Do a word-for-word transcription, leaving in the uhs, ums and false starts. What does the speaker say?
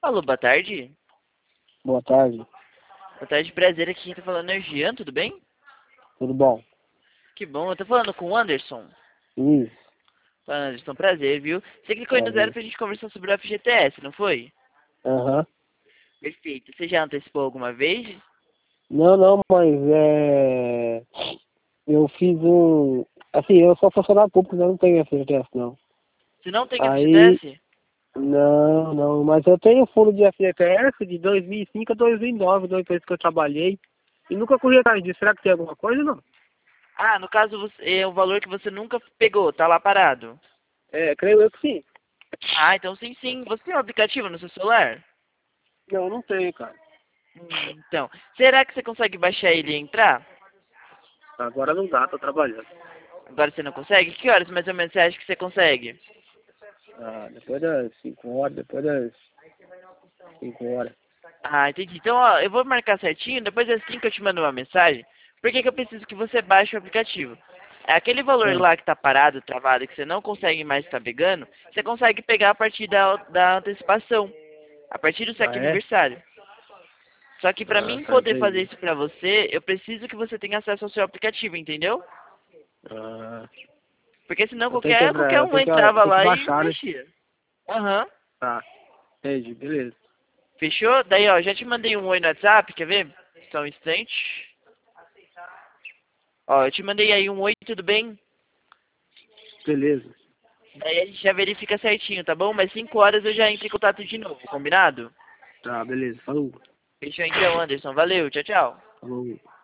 Alô, boa tarde. Boa tarde, Boa tarde, prazer. Aqui quem tá falando é o Jean, tudo bem? tudo bom? Que bom, eu tô falando com o Anderson. Isso, Fala, Anderson, prazer, viu? Você clicou aí no zero prazer. pra gente conversar sobre o F G T S, não foi? Aham. Perfeito. Você já antecipou alguma vez? Não, não, mas é. Eu fiz um. Assim, eu sou funcionário público, eu não tenho F G T S, não. Se não tem Aí. F G T S? Não, não, mas eu tenho fundo de F G T S de dois mil e cinco a dois mil e nove, dois meses que eu trabalhei. E nunca corri atrás disso. Será que tem alguma coisa, não? Ah, no caso você, é o valor que você nunca pegou, tá lá parado. É, creio eu que sim. Ah, então sim, sim. Você tem um aplicativo no seu celular? Não, não tenho, cara. Hum, então, será que você consegue baixar ele e entrar? Agora não dá, tô trabalhando. Agora você não consegue? Que horas mais ou menos você acha que você consegue? Ah, depois das cinco horas, depois das cinco horas. Ah, entendi. Então, ó, eu vou marcar certinho, depois assim que eu te mando uma mensagem, por que que eu preciso que você baixe o aplicativo? É aquele valor Ah, lá que tá parado, travado, que você não consegue mais estar pegando, você consegue pegar a partir da, da antecipação, a partir do seu ah é? aniversário. Só que pra Ah, mim tá, poder fazer entendi. isso pra você, eu preciso que você tenha acesso ao seu aplicativo, entendeu? Ah, Porque senão eu tenho que qualquer, entrar, qualquer eu um tenho que, eu entrava tenho que lá e baixar, né? mexia. Aham. Tá, entendi, beleza. Fechou? Daí, ó, já te mandei um oi no WhatsApp, quer ver? Só um instante. Ó, eu te mandei aí um oi, tudo bem? Beleza. Daí a gente já verifica certinho, tá bom? Mas cinco horas eu já entro em contato de novo, combinado? Tá, beleza. Falou. Fechou então, Anderson. Valeu, tchau, tchau. Falou.